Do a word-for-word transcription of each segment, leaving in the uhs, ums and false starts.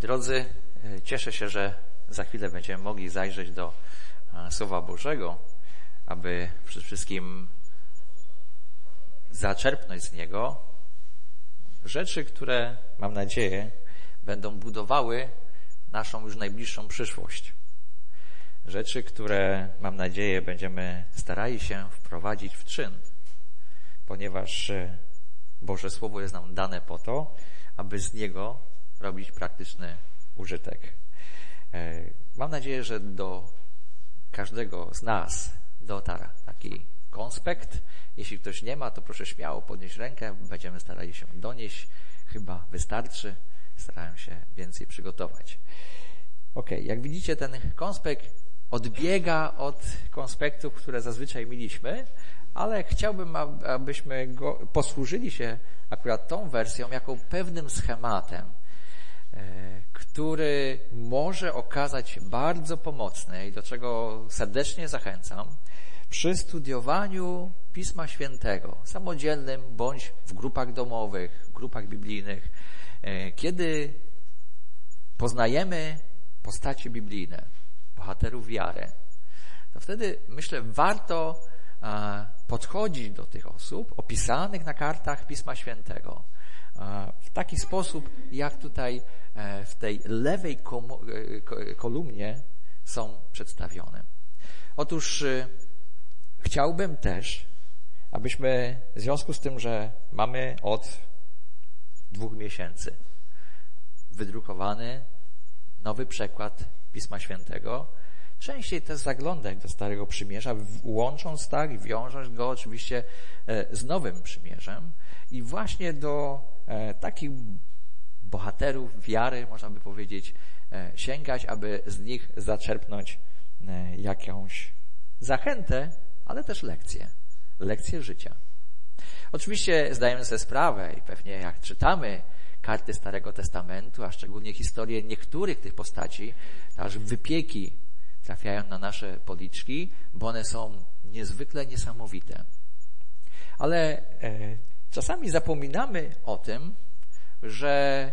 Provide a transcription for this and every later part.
drodzy, cieszę się, że za chwilę będziemy mogli zajrzeć do Słowa Bożego, aby przede wszystkim zaczerpnąć z niego rzeczy, które, mam nadzieję, będą budowały naszą już najbliższą przyszłość. Rzeczy, które, mam nadzieję, będziemy starali się wprowadzić w czyn, ponieważ Boże Słowo jest nam dane po to, aby z niego robić praktyczny użytek. Mam nadzieję, że do każdego z nas dotarł taki konspekt. Jeśli ktoś nie ma, to proszę śmiało podnieść rękę. Będziemy starali się donieść. Chyba wystarczy. Starałem się więcej przygotować. Ok, jak widzicie, ten konspekt odbiega od konspektów, które zazwyczaj mieliśmy, ale chciałbym, abyśmy go, posłużyli się akurat tą wersją jako pewnym schematem, który może okazać się bardzo pomocny i do czego serdecznie zachęcam przy studiowaniu Pisma Świętego, samodzielnym bądź w grupach domowych, grupach biblijnych. Kiedy poznajemy postacie biblijne, bohaterów wiary, to wtedy, myślę, warto podchodzić do tych osób opisanych na kartach Pisma Świętego w taki sposób, jak tutaj w tej lewej kolumnie są przedstawione. Otóż chciałbym też, abyśmy w związku z tym, że mamy od dwóch miesięcy wydrukowany nowy przekład Pisma Świętego, częściej też zaglądać do Starego Przymierza, łącząc tak i wiążąc go oczywiście z Nowym Przymierzem i właśnie do takich bohaterów wiary, można by powiedzieć, sięgać, aby z nich zaczerpnąć jakąś zachętę, ale też lekcję, lekcję życia. Oczywiście zdajemy sobie sprawę i pewnie jak czytamy karty Starego Testamentu, a szczególnie historię niektórych tych postaci, to aż wypieki trafiają na nasze policzki, bo one są niezwykle niesamowite. Ale e, czasami zapominamy o tym, że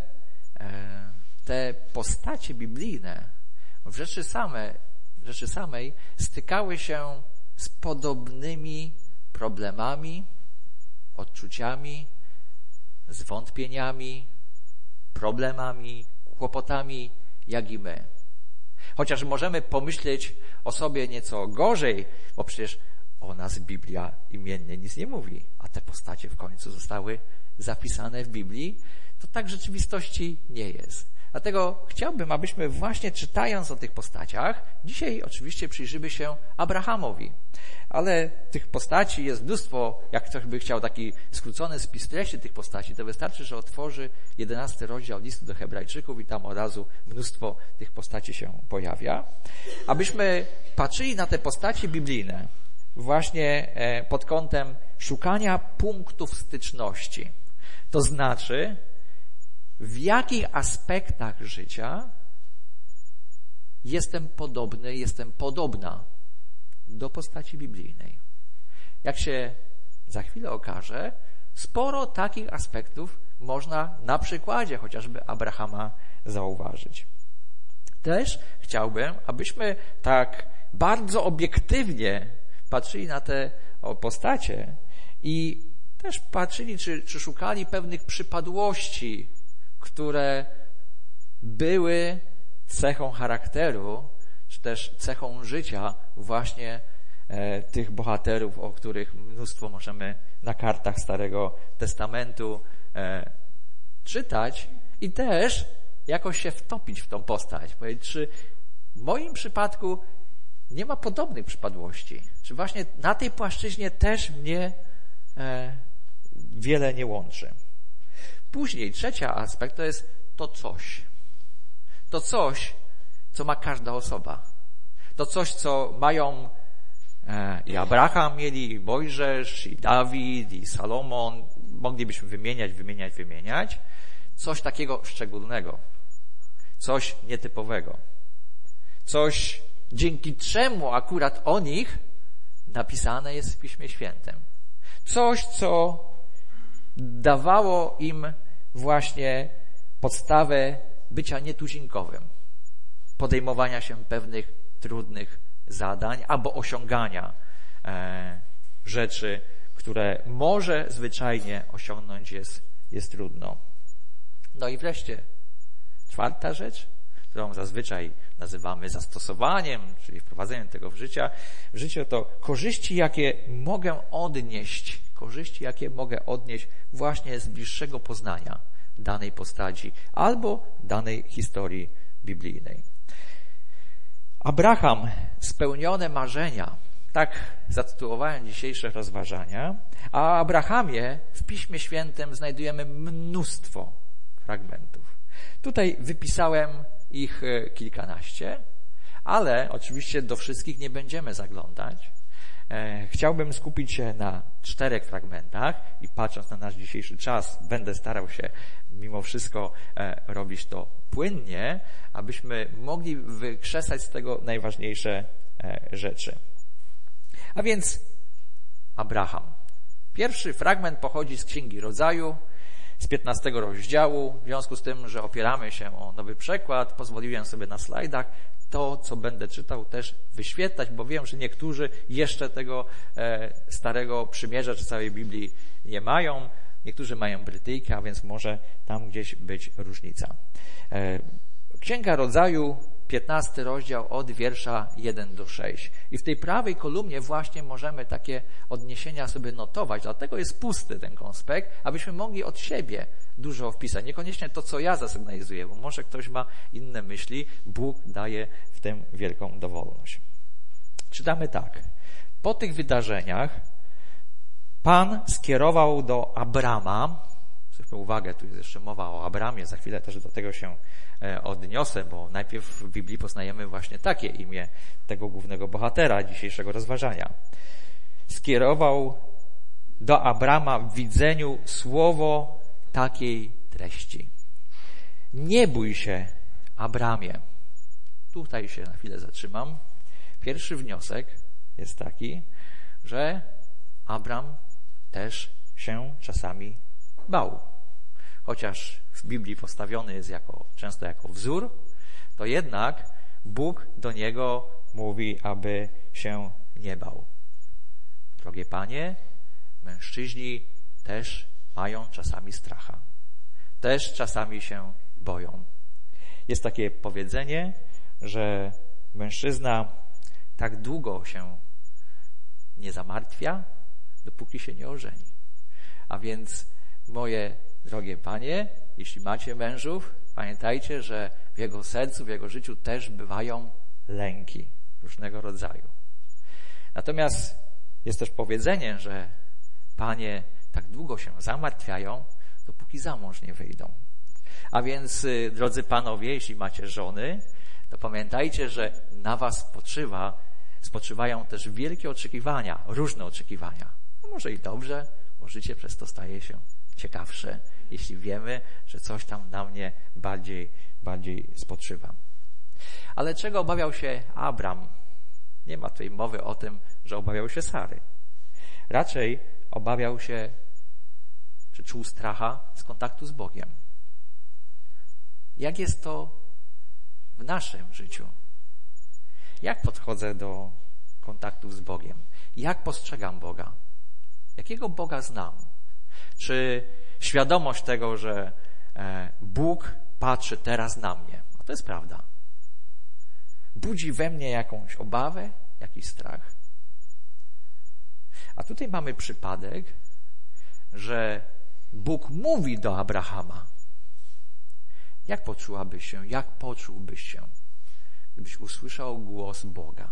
e, te postacie biblijne w rzeczy, same, w rzeczy samej stykały się z podobnymi problemami, odczuciami, zwątpieniami, problemami, kłopotami, jak i my. Chociaż możemy pomyśleć o sobie nieco gorzej, bo przecież o nas Biblia imiennie nic nie mówi, a te postacie w końcu zostały zapisane w Biblii, to tak w rzeczywistości nie jest. Dlatego chciałbym, abyśmy właśnie czytając o tych postaciach, dzisiaj oczywiście przyjrzymy się Abrahamowi. Ale tych postaci jest mnóstwo, jak ktoś by chciał taki skrócony spis treści tych postaci, to wystarczy, że otworzy jedenasty rozdział listu do Hebrajczyków i tam od razu mnóstwo tych postaci się pojawia. Abyśmy patrzyli na te postaci biblijne właśnie pod kątem szukania punktów styczności. To znaczy, w jakich aspektach życia jestem podobny, jestem podobna do postaci biblijnej. Jak się za chwilę okaże, sporo takich aspektów można na przykładzie chociażby Abrahama zauważyć. Też chciałbym, abyśmy tak bardzo obiektywnie patrzyli na te postacie i też patrzyli, czy, czy szukali pewnych przypadłości, które były cechą charakteru, czy też cechą życia właśnie e, tych bohaterów, o których mnóstwo możemy na kartach Starego Testamentu e, czytać i też jakoś się wtopić w tą postać. Powiedzieć, czy w moim przypadku nie ma podobnych przypadłości? Czy właśnie na tej płaszczyźnie też mnie e, wiele nie łączy? Później trzeci aspekt to jest to coś. To coś, co ma każda osoba. To coś, co mają e, i Abraham mieli, i Mojżesz, i Dawid, i Salomon. Moglibyśmy wymieniać, wymieniać, wymieniać. Coś takiego szczególnego. Coś nietypowego. Coś, dzięki czemu akurat o nich napisane jest w Piśmie Świętym. Coś, co dawało im właśnie podstawę bycia nietuzinkowym, podejmowania się pewnych trudnych zadań albo osiągania e, rzeczy, które może zwyczajnie osiągnąć jest, jest trudno. No i wreszcie czwarta rzecz, którą zazwyczaj nazywamy zastosowaniem, czyli wprowadzeniem tego w życie, w życie to korzyści, jakie mogę odnieść, korzyści, jakie mogę odnieść właśnie z bliższego poznania danej postaci albo danej historii biblijnej. Abraham, spełnione marzenia, tak zatytułowałem dzisiejsze rozważania, a o Abrahamie w Piśmie Świętym znajdujemy mnóstwo fragmentów. Tutaj wypisałem ich kilkanaście, ale oczywiście do wszystkich nie będziemy zaglądać. Chciałbym skupić się na czterech fragmentach i patrząc na nasz dzisiejszy czas, będę starał się mimo wszystko robić to płynnie, abyśmy mogli wykrzesać z tego najważniejsze rzeczy. A więc Abraham. Pierwszy fragment pochodzi z Księgi Rodzaju, z piętnastego rozdziału. W związku z tym, że opieramy się o nowy przekład, pozwoliłem sobie na slajdach to, co będę czytał, też wyświetlać, bo wiem, że niektórzy jeszcze tego e, starego przymierza czy całej Biblii nie mają. Niektórzy mają Brytyjkę, a więc może tam gdzieś być różnica. E, Księga Rodzaju, piętnasty rozdział od wiersza jeden do szóstego. I w tej prawej kolumnie właśnie możemy takie odniesienia sobie notować, dlatego jest pusty ten konspekt, abyśmy mogli od siebie dużo wpisać. Niekoniecznie to, co ja zasygnalizuję, bo może ktoś ma inne myśli. Bóg daje w tym wielką dowolność. Czytamy tak. Po tych wydarzeniach Pan skierował do Abrama, zwróćmy uwagę, tu jest jeszcze mowa o Abramie, za chwilę też do tego się odniosę, bo najpierw w Biblii poznajemy właśnie takie imię tego głównego bohatera dzisiejszego rozważania. Skierował do Abrama w widzeniu słowo takiej treści. Nie bój się, Abramie. Tutaj się na chwilę zatrzymam. Pierwszy wniosek jest taki, że Abram też się czasami bał. Chociaż w Biblii postawiony jest jako, często jako wzór, to jednak Bóg do niego mówi, aby się nie bał. Drogie panie, mężczyźni też mają czasami stracha. Też czasami się boją. Jest takie powiedzenie, że mężczyzna tak długo się nie zamartwia, dopóki się nie ożeni. A więc moje drogie panie, jeśli macie mężów, pamiętajcie, że w jego sercu, w jego życiu też bywają lęki różnego rodzaju. Natomiast jest też powiedzenie, że panie tak długo się zamartwiają, dopóki za mąż nie wyjdą. A więc, drodzy panowie, jeśli macie żony, to pamiętajcie, że na was spoczywa, spoczywają też wielkie oczekiwania, różne oczekiwania. No może i dobrze, bo życie przez to staje się ciekawsze, jeśli wiemy, że coś tam na mnie bardziej, bardziej spoczywa. Ale czego obawiał się Abram? Nie ma tutaj mowy o tym, że obawiał się Sary. Raczej obawiał się, czy czuł stracha z kontaktu z Bogiem. Jak jest to w naszym życiu? Jak podchodzę do kontaktów z Bogiem? Jak postrzegam Boga? Jakiego Boga znam? Czy świadomość tego, że Bóg patrzy teraz na mnie, a to jest prawda, budzi we mnie jakąś obawę, jakiś strach? A tutaj mamy przypadek, że Bóg mówi do Abrahama. Jak poczułabyś się, jak poczułbyś się, gdybyś usłyszał głos Boga?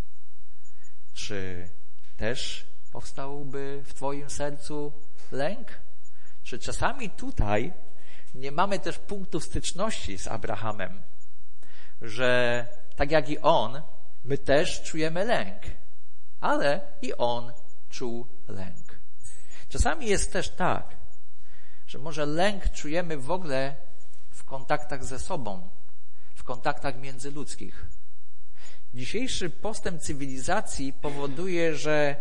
Czy też powstałby w twoim sercu lęk? Czy czasami tutaj nie mamy też punktu styczności z Abrahamem, że tak jak i on, my też czujemy lęk, ale i on czuł lęk. Czasami jest też tak, że może lęk czujemy w ogóle w kontaktach ze sobą, w kontaktach międzyludzkich. Dzisiejszy postęp cywilizacji powoduje, że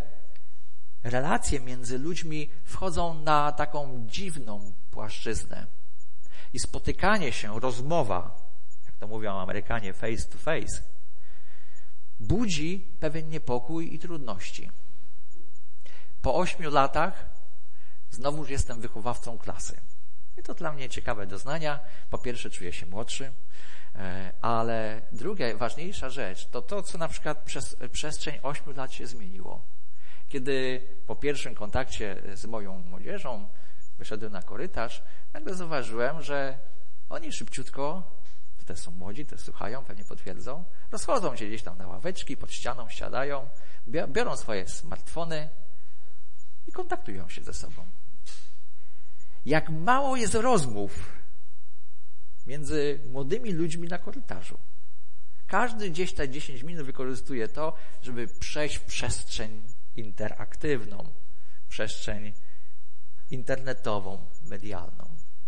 relacje między ludźmi wchodzą na taką dziwną płaszczyznę. I spotykanie się, rozmowa, jak to mówią Amerykanie, face to face, budzi pewien niepokój i trudności. Po ośmiu latach znowuż jestem wychowawcą klasy. I to dla mnie ciekawe doznania. Po pierwsze czuję się młodszy, ale druga, ważniejsza rzecz to to, co na przykład przez przestrzeń ośmiu lat się zmieniło. Kiedy po pierwszym kontakcie z moją młodzieżą wyszedłem na korytarz, nagle zauważyłem, że oni szybciutko, te są młodzi, te słuchają, pewnie potwierdzą, rozchodzą się gdzieś tam na ławeczki, pod ścianą siadają, biorą swoje smartfony i kontaktują się ze sobą. Jak mało jest rozmów między młodymi ludźmi na korytarzu. Każdy gdzieś te dziesięć minut wykorzystuje to, żeby przejść w przestrzeń interaktywną, przestrzeń internetową, medialną.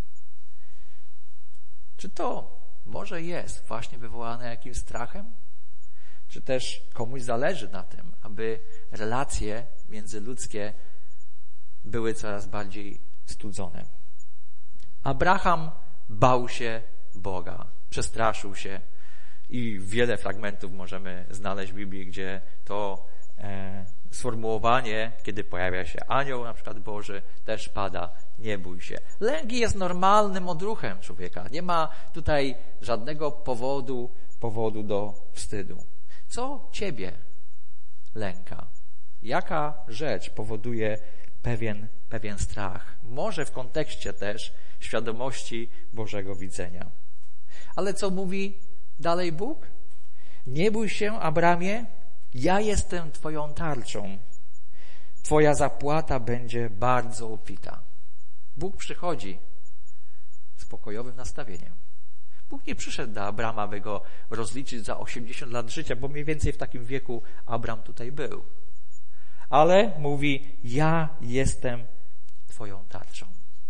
Czy to może jest właśnie wywołane jakimś strachem? Czy też komuś zależy na tym, aby relacje międzyludzkie były coraz bardziej studzone? Abraham bał się Boga, przestraszył się i wiele fragmentów możemy znaleźć w Biblii, gdzie to e, sformułowanie, kiedy pojawia się anioł, na przykład Boży, też pada: nie bój się. Lęk jest normalnym odruchem człowieka. Nie ma tutaj żadnego powodu, powodu do wstydu. Co ciebie lęka? Jaka rzecz powoduje pewien, pewien strach? Może w kontekście też świadomości Bożego widzenia. Ale co mówi dalej Bóg? Nie bój się, Abramie, ja jestem twoją tarczą. Twoja zapłata będzie bardzo obfita. Bóg przychodzi z pokojowym nastawieniem. Bóg nie przyszedł do Abrama, by go rozliczyć za osiemdziesiąt lat życia, bo mniej więcej w takim wieku Abram tutaj był. Ale mówi: ja jestem twoją tarczą.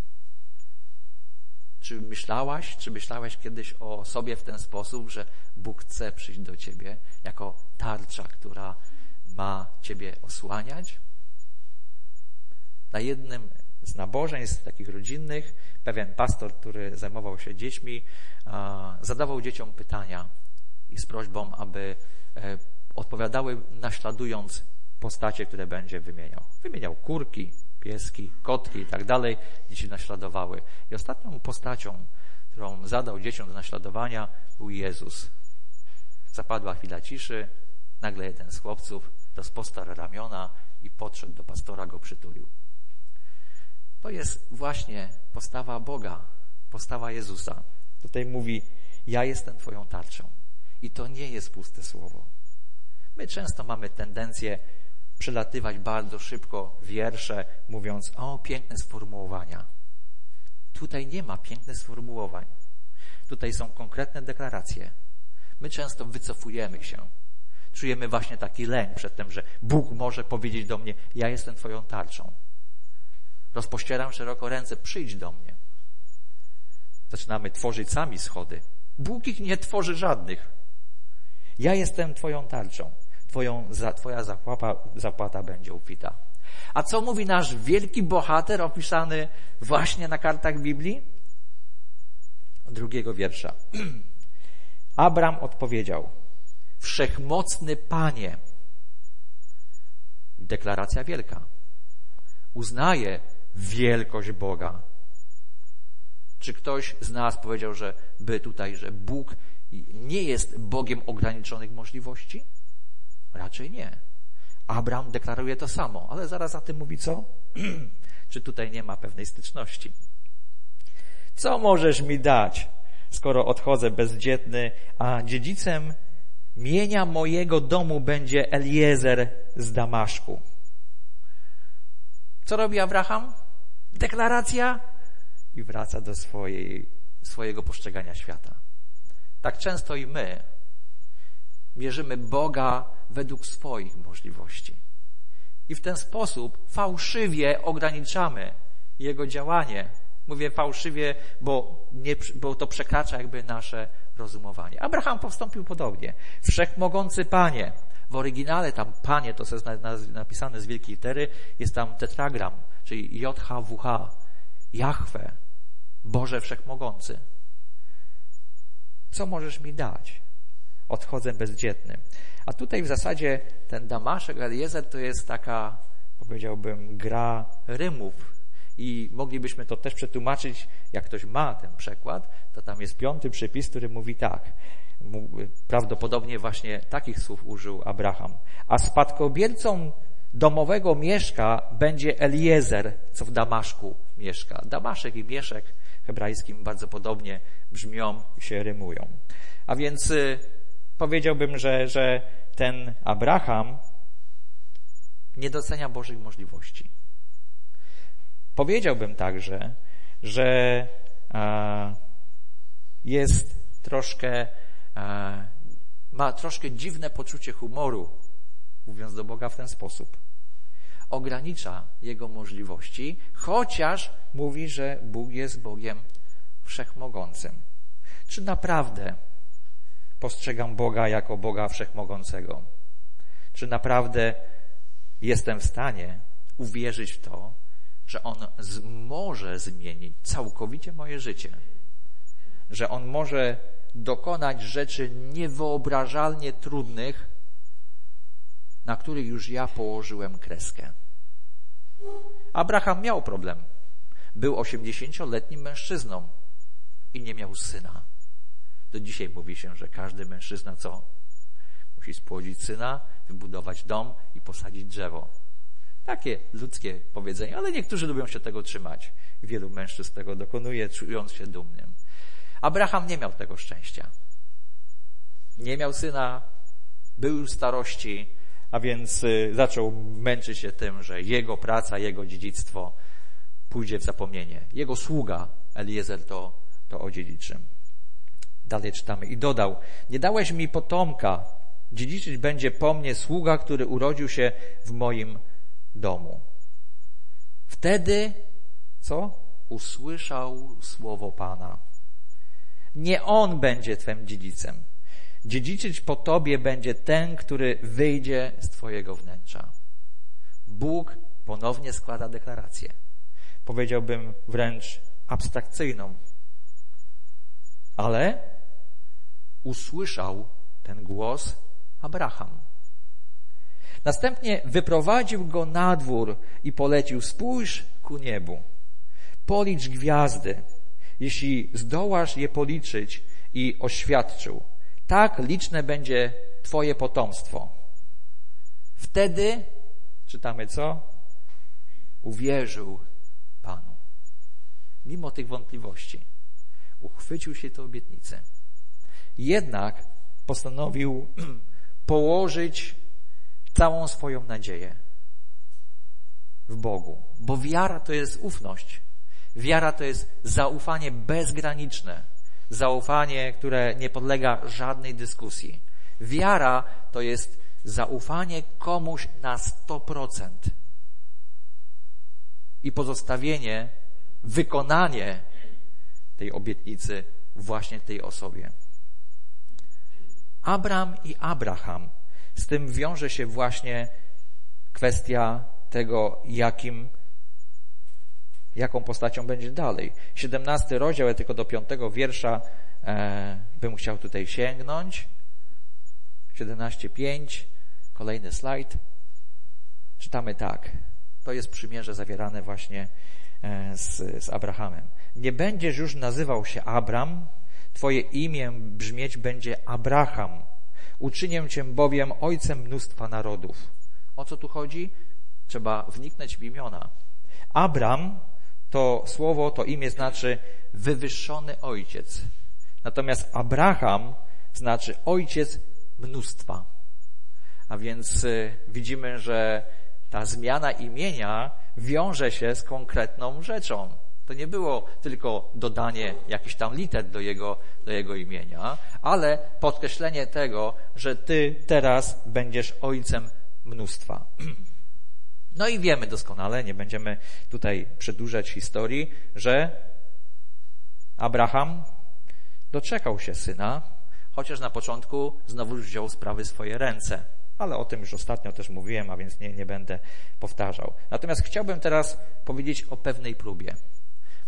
Czy myślałaś, czy myślałeś kiedyś o sobie w ten sposób, że Bóg chce przyjść do ciebie jako tarcza, która ma ciebie osłaniać? Na jednym z nabożeństw takich rodzinnych pewien pastor, który zajmował się dziećmi, zadawał dzieciom pytania i z prośbą, aby odpowiadały, naśladując postacie, które będzie wymieniał. Wymieniał kurki, pieski, kotki i tak dalej. Dzieci naśladowały. I ostatnią postacią, którą zadał dzieciom do naśladowania, był Jezus. Zapadła chwila ciszy. Nagle jeden z chłopców rozpostarł ramiona i podszedł do pastora, go przytulił. To jest właśnie postawa Boga, postawa Jezusa. Tutaj mówi: ja jestem twoją tarczą. I to nie jest puste słowo. My często mamy tendencję przelatywać bardzo szybko wiersze, mówiąc: o, piękne sformułowania. Tutaj nie ma pięknych sformułowań. Tutaj są konkretne deklaracje. My często wycofujemy się. Czujemy właśnie taki lęk przed tym, że Bóg może powiedzieć do mnie: ja jestem twoją tarczą. Rozpościeram szeroko ręce, przyjdź do mnie. Zaczynamy tworzyć sami schody. Bóg ich nie tworzy żadnych. Ja jestem twoją tarczą. Twoją, twoja zapłata, zapłata będzie obfita. A co mówi nasz wielki bohater opisany właśnie na kartach Biblii? Drugiego wiersza. Abram odpowiedział: Wszechmocny Panie. Deklaracja wielka. Uznaje wielkość Boga. Czy ktoś z nas powiedział, że by tutaj, że Bóg nie jest Bogiem ograniczonych możliwości? Raczej nie. Abram deklaruje to samo, ale zaraz za tym mówi co? Czy tutaj nie ma pewnej styczności? Co możesz mi dać, skoro odchodzę bezdzietny, a dziedzicem mienia mojego domu będzie Eliezer z Damaszku? Co robi Abraham? Deklaracja i wraca do swojej, swojego postrzegania świata. Tak często i my mierzymy Boga według swoich możliwości. I w ten sposób fałszywie ograniczamy Jego działanie. Mówię fałszywie, bo, nie, bo to przekracza jakby nasze rozumowanie. Abraham postąpił podobnie. Wszechmogący Panie. W oryginale tam Panie, to jest napisane z wielkiej litery, jest tam tetragram, czyli J H W H. Jahwe. Boże Wszechmogący, co możesz mi dać? Odchodzę bezdzietny. A tutaj w zasadzie ten Damaszek, Eliezer to jest taka, powiedziałbym, gra rymów. I moglibyśmy to też przetłumaczyć, jak ktoś ma ten przekład, to tam jest piąty przypis, który mówi tak. Prawdopodobnie właśnie takich słów użył Abraham. A spadkobiercą domowego mieszka będzie Eliezer, co w Damaszku mieszka. Damaszek i Mieszek w hebrajskim bardzo podobnie brzmią i się rymują. A więc y, powiedziałbym, że, że ten Abraham nie docenia Bożych możliwości. Powiedziałbym także, że a, jest troszkę, a, ma troszkę dziwne poczucie humoru, mówiąc do Boga w ten sposób. Ogranicza Jego możliwości, chociaż mówi, że Bóg jest Bogiem Wszechmogącym. Czy naprawdę postrzegam Boga jako Boga Wszechmogącego? Czy naprawdę jestem w stanie uwierzyć w to, że On z, może zmienić całkowicie moje życie? Że On może dokonać rzeczy niewyobrażalnie trudnych, na których już ja położyłem kreskę. Abraham miał problem. Był osiemdziesięcioletnim mężczyzną i nie miał syna. Do dzisiaj mówi się, że każdy mężczyzna co? Musi spłodzić syna, wybudować dom i posadzić drzewo. Takie ludzkie powiedzenie, ale niektórzy lubią się tego trzymać. Wielu mężczyzn tego dokonuje, czując się dumnym. Abraham nie miał tego szczęścia. Nie miał syna, był już w starości, a więc zaczął męczyć się tym, że jego praca, jego dziedzictwo pójdzie w zapomnienie. Jego sługa Eliezer to, to odziedziczy. Dalej czytamy. I dodał, nie dałeś mi potomka, dziedziczyć będzie po mnie sługa, który urodził się w moim domu. Wtedy, co? Usłyszał słowo Pana. Nie on będzie twym dziedzicem. Dziedziczyć po tobie będzie ten, który wyjdzie z twojego wnętrza. Bóg ponownie składa deklarację. Powiedziałbym wręcz abstrakcyjną. Ale usłyszał ten głos Abraham. Następnie wyprowadził go na dwór i polecił: spójrz ku niebu, policz gwiazdy, jeśli zdołasz je policzyć, i oświadczył: tak liczne będzie twoje potomstwo. Wtedy, czytamy co? Uwierzył Panu. Mimo tych wątpliwości uchwycił się tej obietnicy. Jednak postanowił położyć całą swoją nadzieję w Bogu. Bo wiara to jest ufność. Wiara to jest zaufanie bezgraniczne. Zaufanie, które nie podlega żadnej dyskusji. Wiara to jest zaufanie komuś na sto procent. I pozostawienie, wykonanie tej obietnicy właśnie tej osobie. Abram i Abraham. Z tym wiąże się właśnie kwestia tego, jakim, jaką postacią będzie dalej. siedemnasty rozdział, ja tylko do piątego wiersza e, bym chciał tutaj sięgnąć. siedemnaście pięć, kolejny slajd. Czytamy tak. To jest przymierze zawierane właśnie e, z, z Abrahamem. Nie będziesz już nazywał się Abram, twoje imię brzmieć będzie Abraham. Uczynię cię bowiem ojcem mnóstwa narodów. O co tu chodzi? Trzeba wniknąć w imiona. Abram to słowo, to imię znaczy wywyższony ojciec. Natomiast Abraham znaczy ojciec mnóstwa. A więc y, widzimy, że ta zmiana imienia wiąże się z konkretną rzeczą. To nie było tylko dodanie jakichś tam liter do jego, do jego imienia, ale podkreślenie tego, że ty teraz będziesz ojcem mnóstwa. No i wiemy doskonale, nie będziemy tutaj przedłużać historii, że Abraham doczekał się syna, chociaż na początku znowu już wziął sprawy w swoje ręce. Ale o tym już ostatnio też mówiłem, a więc nie, nie będę powtarzał. Natomiast chciałbym teraz powiedzieć o pewnej próbie.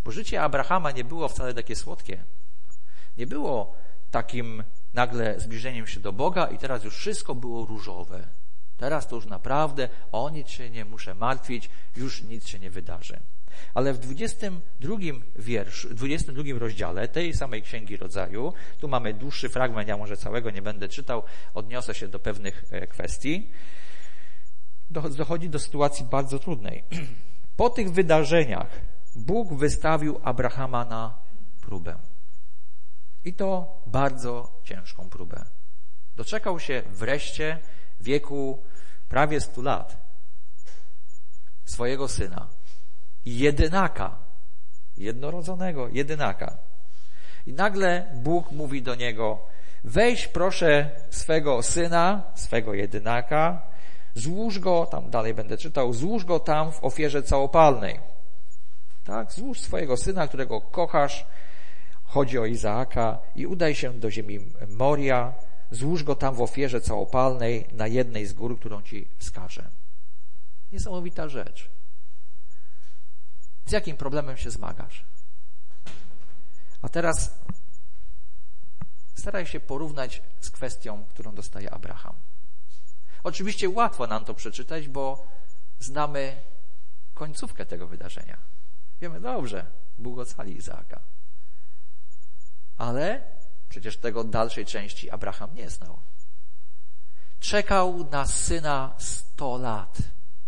Bo życie Abrahama nie było wcale takie słodkie. Nie było takim nagle zbliżeniem się do Boga i teraz już wszystko było różowe. Teraz to już naprawdę o nic się nie muszę martwić, już nic się nie wydarzy. Ale w dwudziestym drugim wierszu, dwudziestym drugim rozdziale tej samej Księgi Rodzaju, tu mamy dłuższy fragment, ja może całego nie będę czytał, odniosę się do pewnych kwestii, dochodzi do sytuacji bardzo trudnej. Po tych wydarzeniach Bóg wystawił Abrahama na próbę. I to bardzo ciężką próbę. Doczekał się wreszcie w wieku prawie stu lat swojego syna i jedynaka, jednorodzonego jedynaka. I nagle Bóg mówi do niego: weź proszę swego syna, swego jedynaka, złóż go, tam dalej będę czytał, złóż go tam w ofierze całopalnej. Tak, złóż swojego syna, którego kochasz, chodzi o Izaaka, i udaj się do ziemi Moria, złóż go tam w ofierze całopalnej na jednej z gór, którą ci wskażę. Niesamowita rzecz. Z jakim problemem się zmagasz? A teraz staraj się porównać z kwestią, którą dostaje Abraham. Oczywiście łatwo nam to przeczytać, bo znamy końcówkę tego wydarzenia. Wiemy dobrze, Bóg ocali Izaaka. Ale przecież tego dalszej części Abraham nie znał. Czekał na syna sto lat.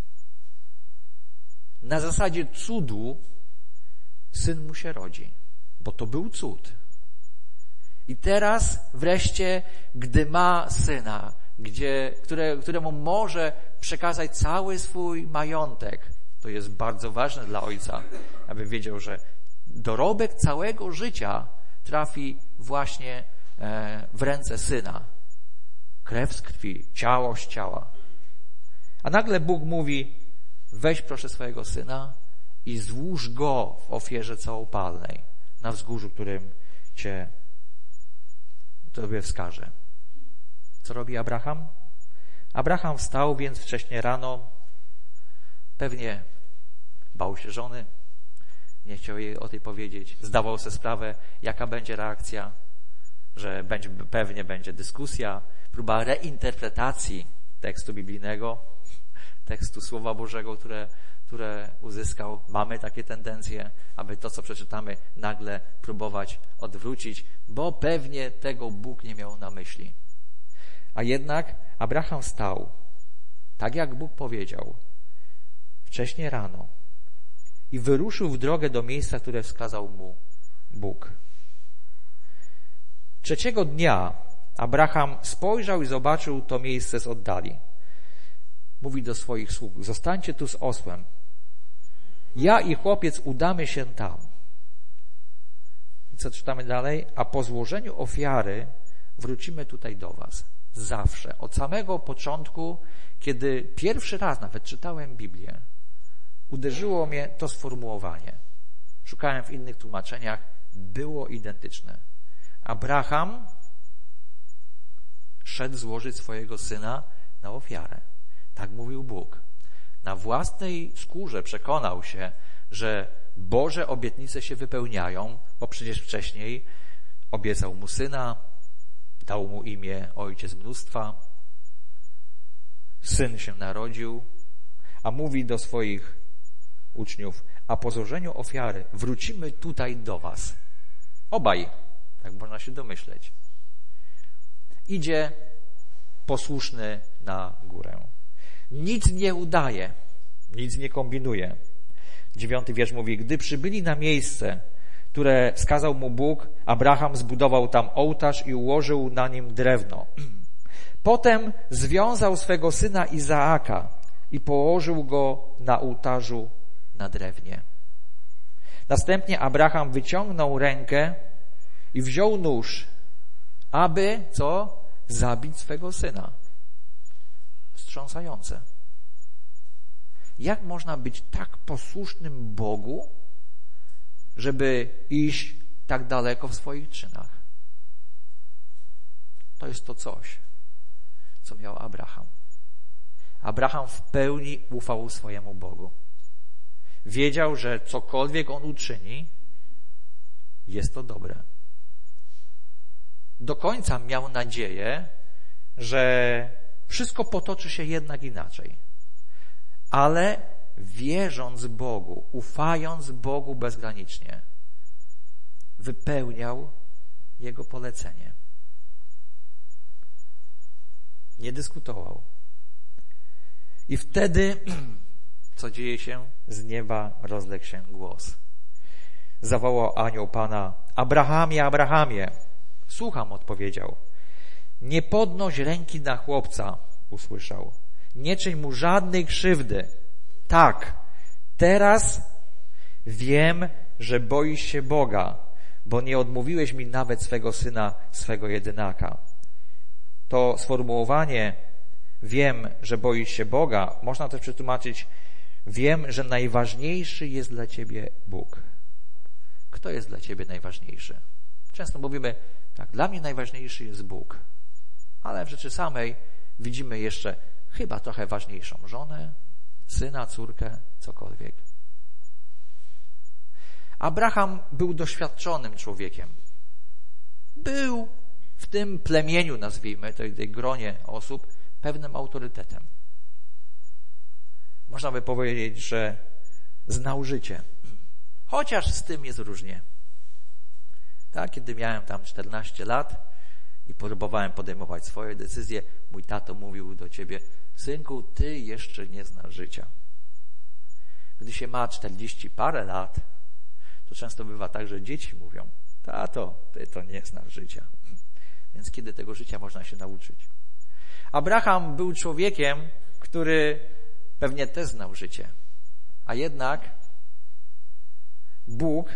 Na zasadzie cudu syn mu się rodzi, bo to był cud. I teraz wreszcie, gdy ma syna, gdzie, które, któremu może przekazać cały swój majątek, to jest bardzo ważne dla ojca, aby wiedział, że dorobek całego życia trafi właśnie w ręce syna. Krew z krwi, ciało z ciała. A nagle Bóg mówi: weź proszę swojego syna i złóż go w ofierze całopalnej na wzgórzu, którym cię tobie wskażę. Co robi Abraham? Abraham wstał więc wcześnie rano, pewnie bał się żony, nie chciał jej o tej powiedzieć, zdawał sobie sprawę, jaka będzie reakcja, że będzie, pewnie będzie dyskusja, próba reinterpretacji tekstu biblijnego, tekstu Słowa Bożego, które, które uzyskał. Mamy takie tendencje, aby to, co przeczytamy, nagle próbować odwrócić, bo pewnie tego Bóg nie miał na myśli. A jednak Abraham wstał, tak jak Bóg powiedział, wcześnie rano i wyruszył w drogę do miejsca, które wskazał mu Bóg. Trzeciego dnia Abraham spojrzał i zobaczył to miejsce z oddali. Mówi do swoich sług: zostańcie tu z osłem. Ja i chłopiec udamy się tam. I co czytamy dalej? A po złożeniu ofiary wrócimy tutaj do was. Zawsze. Od samego początku, kiedy pierwszy raz nawet czytałem Biblię, uderzyło mnie to sformułowanie. Szukałem w innych tłumaczeniach. Było identyczne. Abraham szedł złożyć swojego syna na ofiarę. Tak mówił Bóg. Na własnej skórze przekonał się, że Boże obietnice się wypełniają, bo przecież wcześniej obiecał mu syna, dał mu imię Ojciec Mnóstwa, syn się narodził, a mówi do swoich uczniów: a po złożeniu ofiary wrócimy tutaj do was. Obaj, tak można się domyśleć. Idzie posłuszny na górę. Nic nie udaje, nic nie kombinuje. Dziewiąty wiersz mówi: gdy przybyli na miejsce, które wskazał mu Bóg, Abraham zbudował tam ołtarz i ułożył na nim drewno. Potem związał swego syna Izaaka i położył go na ołtarzu na drewnie. Następnie Abraham wyciągnął rękę i wziął nóż, aby, co? Zabić swego syna. Wstrząsające. Jak można być tak posłusznym Bogu, żeby iść tak daleko w swoich czynach? To jest to coś, co miał Abraham. Abraham w pełni ufał swojemu Bogu. Wiedział, że cokolwiek on uczyni, jest to dobre. Do końca miał nadzieję, że wszystko potoczy się jednak inaczej. Ale wierząc Bogu, ufając Bogu bezgranicznie, wypełniał Jego polecenie. Nie dyskutował. I wtedy, co dzieje się? Z nieba rozległ się głos. Zawołał anioł Pana: Abrahamie, Abrahamie! Słucham, odpowiedział. Nie podnoś ręki na chłopca, usłyszał. Nie czyń mu żadnej krzywdy. Tak, teraz wiem, że boisz się Boga, bo nie odmówiłeś mi nawet swego syna, swego jedynaka. To sformułowanie wiem, że boisz się Boga, można też przetłumaczyć wiem, że najważniejszy jest dla ciebie Bóg. Kto jest dla ciebie najważniejszy? Często mówimy, tak, dla mnie najważniejszy jest Bóg. Ale w rzeczy samej widzimy jeszcze chyba trochę ważniejszą żonę, syna, córkę, cokolwiek. Abraham był doświadczonym człowiekiem. Był w tym plemieniu, nazwijmy, tej, tej gronie osób, pewnym autorytetem. Można by powiedzieć, że znał życie. Chociaż z tym jest różnie. Tak, kiedy miałem tam czternaście lat i próbowałem podejmować swoje decyzje, mój tato mówił do ciebie: synku, ty jeszcze nie znasz życia. Gdy się ma czterdzieści parę lat, to często bywa tak, że dzieci mówią: tato, ty to nie znasz życia. Więc kiedy tego życia można się nauczyć? Abraham był człowiekiem, który pewnie też znał życie. A jednak Bóg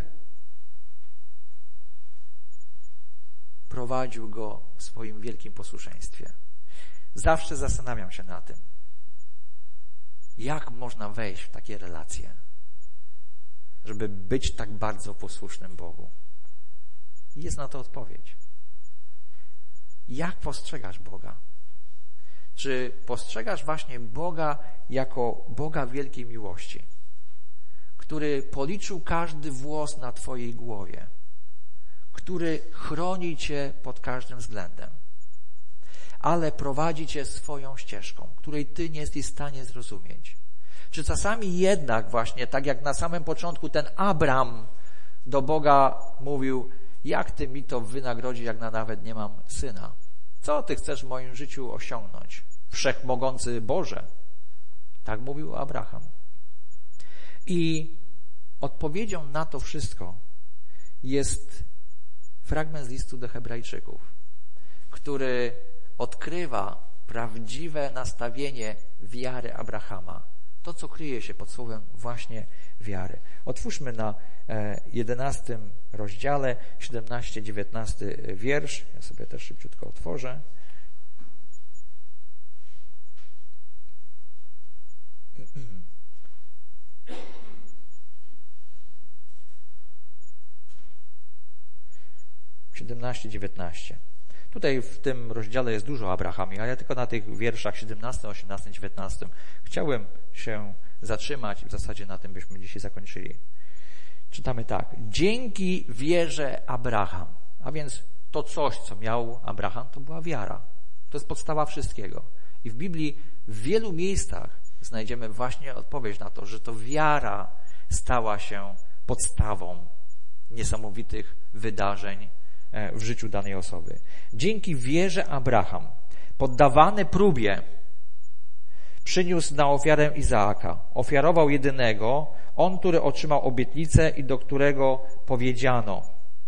prowadził go w swoim wielkim posłuszeństwie. Zawsze zastanawiam się na tym, jak można wejść w takie relacje, żeby być tak bardzo posłusznym Bogu. I jest na to odpowiedź. Jak postrzegasz Boga? Czy postrzegasz właśnie Boga jako Boga wielkiej miłości, który policzył każdy włos na twojej głowie, który chroni cię pod każdym względem, ale prowadzi cię swoją ścieżką, której ty nie jesteś w stanie zrozumieć? Czy czasami jednak właśnie, tak jak na samym początku ten Abram do Boga mówił: jak ty mi to wynagrodzi, jak na nawet nie mam syna? Co ty chcesz w moim życiu osiągnąć? Wszechmogący Boże. Tak mówił Abraham. I odpowiedzią na to wszystko jest fragment z listu do Hebrajczyków, który odkrywa prawdziwe nastawienie wiary Abrahama. To, co kryje się pod słowem właśnie wiary. Otwórzmy na jedenastym rozdziale, siedemnasty dziewiętnasty wiersz. Ja sobie też szybciutko otworzę. siedemnaście dziewiętnaście. Tutaj w tym rozdziale jest dużo o Abrahamie, ale ja tylko na tych wierszach siedemnastym, osiemnastym, dziewiętnastym chciałem się zatrzymać i w zasadzie na tym byśmy dzisiaj zakończyli. Czytamy tak. Dzięki wierze Abraham, a więc to coś, co miał Abraham, to była wiara. To jest podstawa wszystkiego. I w Biblii w wielu miejscach znajdziemy właśnie odpowiedź na to, że to wiara stała się podstawą niesamowitych wydarzeń w życiu danej osoby. Dzięki wierze Abraham, poddawany próbie, przyniósł na ofiarę Izaaka. Ofiarował jedynego, on, który otrzymał obietnicę i do którego powiedziano: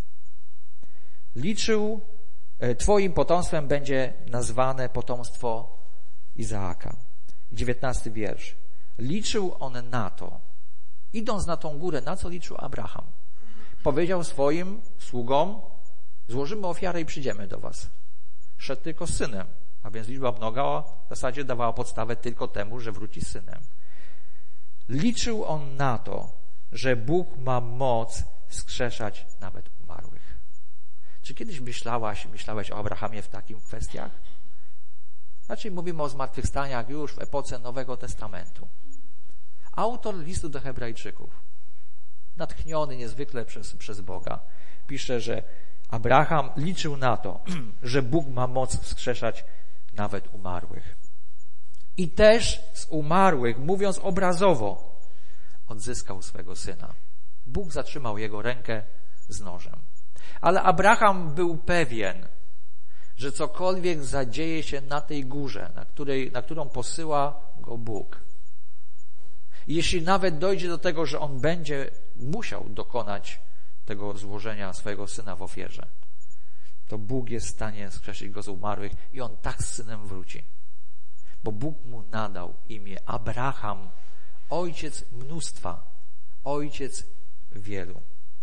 liczył, twoim potomstwem będzie nazwane potomstwo Izaaka. dziewiętnasty wiersz. Liczył on na to, idąc na tą górę, na co liczył Abraham. Powiedział swoim sługom: złożymy ofiarę i przyjdziemy do was. Szedł tylko z synem, a więc liczba mnoga w zasadzie dawała podstawę tylko temu, że wróci z synem. Liczył on na to, że Bóg ma moc wskrzeszać nawet umarłych. Czy kiedyś myślałaś, myślałeś o Abrahamie w takich kwestiach? Raczej mówimy o zmartwychwstaniach już w epoce Nowego Testamentu. Autor listu do Hebrajczyków natchniony niezwykle przez, przez Boga, pisze, że Abraham liczył na to, że Bóg ma moc wskrzeszać nawet umarłych. I też z umarłych, mówiąc obrazowo, odzyskał swego syna. Bóg zatrzymał jego rękę z nożem. Ale Abraham był pewien, że cokolwiek zadzieje się na tej górze, na, której, na którą posyła go Bóg, jeśli nawet dojdzie do tego, że on będzie musiał dokonać tego złożenia swojego syna w ofierze, to Bóg jest w stanie skrzesić go z umarłych i on tak z synem wróci. Bo Bóg mu nadał imię Abraham, ojciec mnóstwa, ojciec wielu.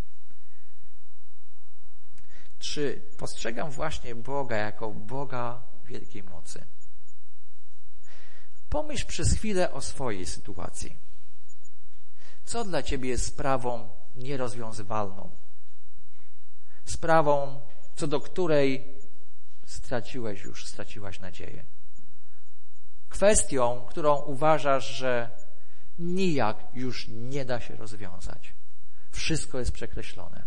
Czy postrzegam właśnie Boga jako Boga wielkiej mocy? Pomyśl przez chwilę o swojej sytuacji. Co dla ciebie jest sprawą nierozwiązywalną? Sprawą, co do której straciłeś już, straciłaś nadzieję. Kwestią, którą uważasz, że nijak już nie da się rozwiązać. Wszystko jest przekreślone.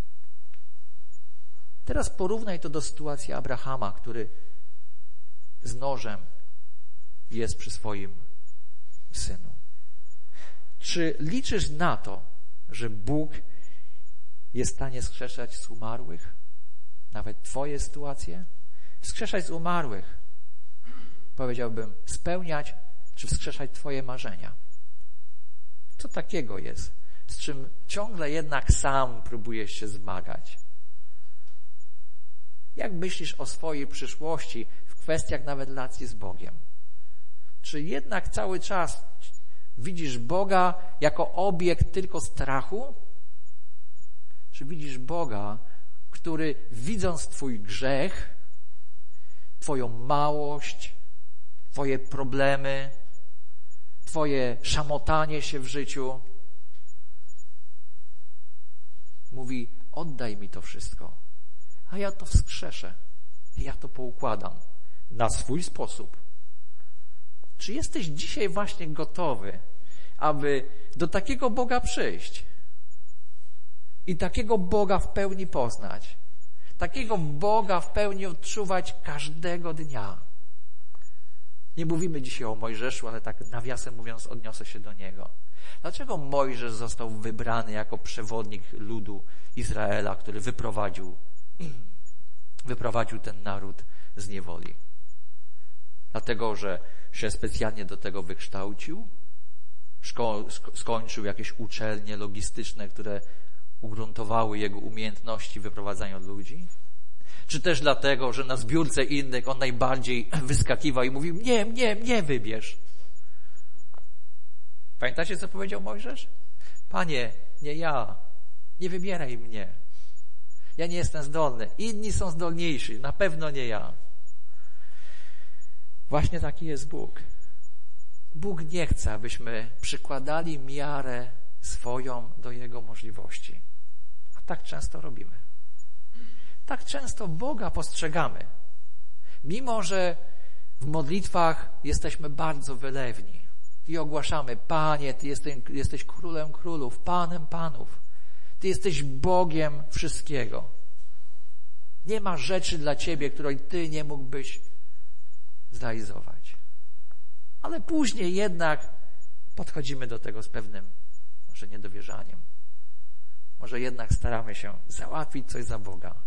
Teraz porównaj to do sytuacji Abrahama, który z nożem jest przy swoim synu. Czy liczysz na to, że Bóg jest w stanie skrzeszać z umarłych? Nawet twoje sytuacje? Wskrzeszać z umarłych. Powiedziałbym, spełniać czy wskrzeszać twoje marzenia. Co takiego jest, z czym ciągle jednak sam próbujesz się zmagać? Jak myślisz o swojej przyszłości w kwestiach nawet relacji z Bogiem? Czy jednak cały czas widzisz Boga jako obiekt tylko strachu? Czy widzisz Boga, który widząc twój grzech, twoją małość, twoje problemy, twoje szamotanie się w życiu, mówi: oddaj mi to wszystko, a ja to wskrzeszę, ja to poukładam na swój sposób. Czy jesteś dzisiaj właśnie gotowy, aby do takiego Boga przyjść i takiego Boga w pełni poznać, takiego Boga w pełni odczuwać każdego dnia? Nie mówimy dzisiaj o Mojżeszu, ale tak nawiasem mówiąc odniosę się do niego. Dlaczego Mojżesz został wybrany jako przewodnik ludu Izraela, który wyprowadził, wyprowadził ten naród z niewoli? Dlatego, że się specjalnie do tego wykształcił, szko- skończył jakieś uczelnie logistyczne, które ugruntowały jego umiejętności wyprowadzania ludzi? Czy też dlatego, że na zbiórce innych on najbardziej wyskakiwał i mówił: nie, nie, mnie wybierz. Pamiętacie, co powiedział Mojżesz? Panie, nie ja, nie wybieraj mnie. Ja nie jestem zdolny. Inni są zdolniejsi, na pewno nie ja. Właśnie taki jest Bóg. Bóg nie chce, abyśmy przykładali miarę swoją do Jego możliwości. A tak często robimy. Tak często Boga postrzegamy. Mimo że w modlitwach jesteśmy bardzo wylewni i ogłaszamy: Panie, Ty jesteś, jesteś Królem Królów, Panem Panów. Ty jesteś Bogiem wszystkiego. Nie ma rzeczy dla Ciebie, której Ty nie mógłbyś zrealizować. Ale później jednak podchodzimy do tego z pewnym może niedowierzaniem. Może jednak staramy się załatwić coś za Boga.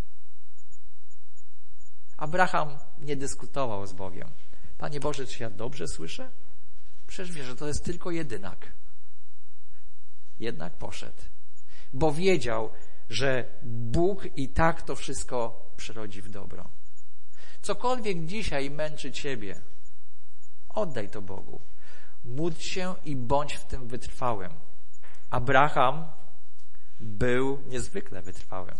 Abraham nie dyskutował z Bogiem. Panie Boże, czy ja dobrze słyszę? Przecież wiesz, że to jest tylko jedynak. Jednak poszedł. Bo wiedział, że Bóg i tak to wszystko przerodzi w dobro. Cokolwiek dzisiaj męczy Ciebie, oddaj to Bogu. Módl się i bądź w tym wytrwałym. Abraham był niezwykle wytrwałym.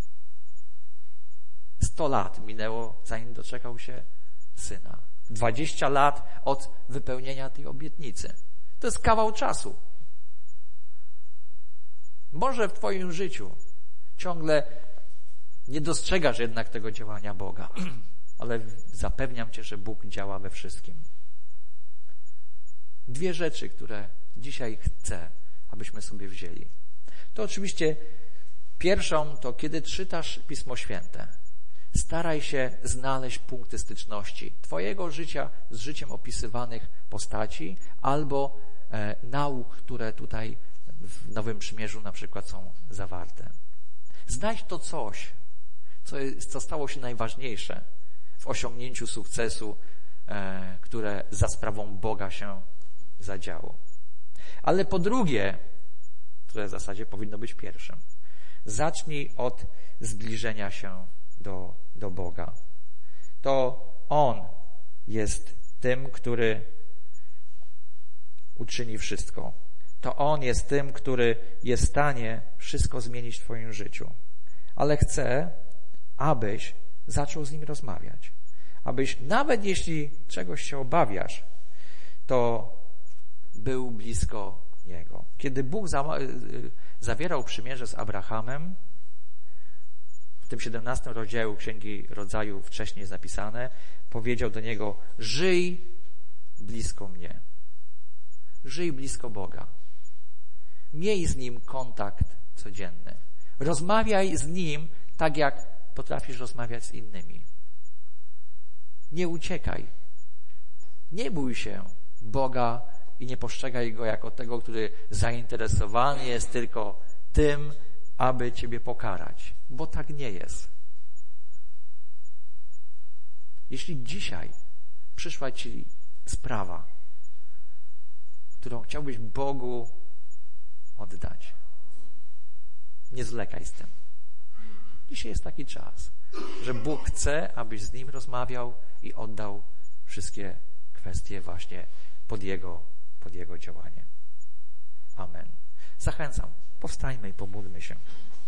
Sto lat minęło, zanim doczekał się syna. Dwadzieścia lat od wypełnienia tej obietnicy. To jest kawał czasu. Może w Twoim życiu ciągle nie dostrzegasz jednak tego działania Boga, ale zapewniam Cię, że Bóg działa we wszystkim. Dwie rzeczy, które dzisiaj chcę, abyśmy sobie wzięli. To oczywiście pierwszą to, kiedy czytasz Pismo Święte, staraj się znaleźć punkty styczności twojego życia z życiem opisywanych postaci albo e, nauk, które tutaj w Nowym Przymierzu na przykład są zawarte. Znajdź to coś, co, jest, co stało się najważniejsze w osiągnięciu sukcesu, e, które za sprawą Boga się zadziało. Ale po drugie, które w zasadzie powinno być pierwszym, zacznij od zbliżenia się do, do Boga. To On jest tym, który uczyni wszystko. To On jest tym, który jest w stanie wszystko zmienić w twoim życiu. Ale chcę, abyś zaczął z Nim rozmawiać. Abyś, nawet jeśli czegoś się obawiasz, to był blisko Niego. Kiedy Bóg za, zawierał przymierze z Abrahamem, w tym siedemnastym rozdziale Księgi Rodzaju wcześniej jest napisane, powiedział do niego: żyj blisko mnie. Żyj blisko Boga. Miej z Nim kontakt codzienny. Rozmawiaj z Nim tak, jak potrafisz rozmawiać z innymi. Nie uciekaj. Nie bój się Boga i nie postrzegaj Go jako tego, który zainteresowany jest tylko tym, aby ciebie pokarać. Bo tak nie jest. Jeśli dzisiaj przyszła ci sprawa, którą chciałbyś Bogu oddać, nie zwlekaj z tym. Dzisiaj jest taki czas, że Bóg chce, abyś z Nim rozmawiał i oddał wszystkie kwestie właśnie pod Jego, pod Jego działanie. Amen. Zachęcam, powstańmy i pomódlmy się.